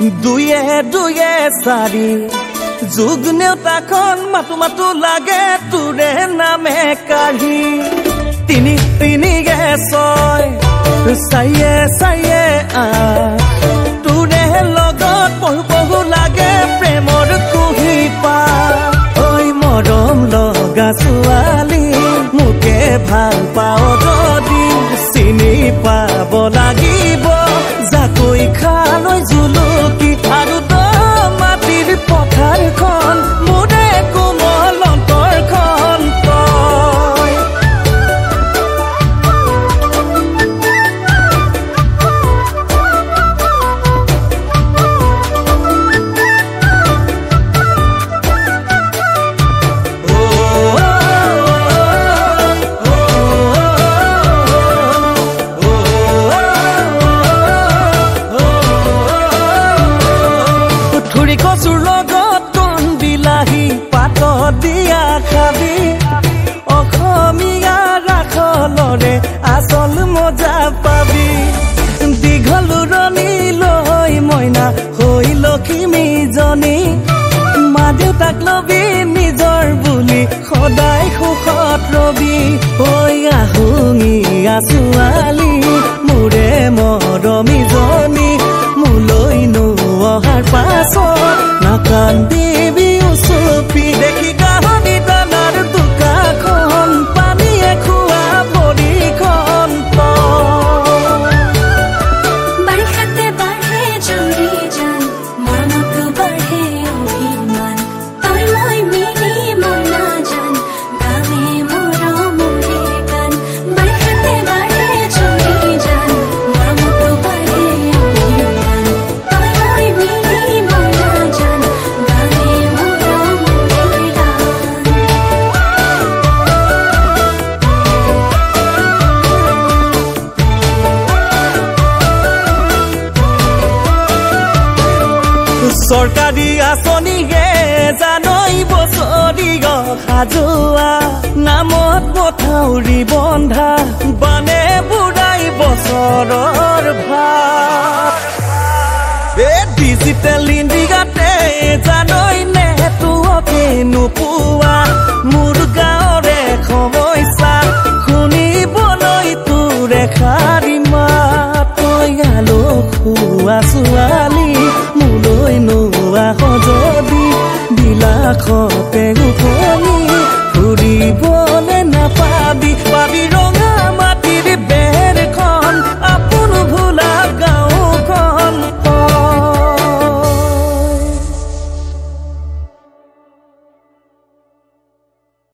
দুয়ে দুয়ে চাৰি যুগ নেওতাখন মাতো মাতো লাগে তোৰে নামে কাঢ়ি তিনি তিনিগে ছয় চাৰিয়ে চাৰিয়ে তোৰে লগত পহু পহু লাগে প্ৰেমৰ কুহি পা ঐ মৰম লগা ছোৱালী মোকে ভাল পাও যদি চিনি পাব লাগিব জাকৈ খালৈ জুলুকি আৰু মাটিৰ পথাৰখন মোৰে কোমল অন্তৰখন তই কচুৰ লগত কণ বিলাহী পাতত দিয়া খাবি অসমীয়া ৰাখলৰে আচল মজা পাবি দীঘল উৰণি লৈ মইনা হৈ লখিমীজনী মা দেউতাক লবি নিজৰ বুলি সদায় সুখত ৰবি ঐ আহুঙীয়া ছোৱালী মোৰে মৰমীজনী মোলৈ অহাৰ পাছত নাকান্দিবি উচুপি দেখি গাহৰি দানাৰ দোকানখন পানীয়ে খোৱা ভৰিখন বাৰিষাতে বাঢ়ে জৰি জান মৰমতো বাঢ়ে অভিমান তই মই মিলি মনা জান গাৱে মৰমৰে গান বাৰিষাতে বাঢ়ে জৰি জান মৰমতো বাঢ়ে অভিমান তই মই মিলি মনা জান গাৱে মৰমৰে গান চৰকাৰী আঁচনিহে জানৈ বছৰি সাজোৱা নামত মথাউৰি বন্ধা বানে বুঢ়াই বছৰৰ ভাত ডিজিটেল ইণ্ডিয়াতে জানৈ নেটৱৰ্কে নোপোৱা মোৰ গাঁৱৰে সমস্যা শুনিবলৈ তোৰে শাৰী মাত তই আলোক হোৱা ছোৱালী মোলৈ নোৱা সজদি বিলাখন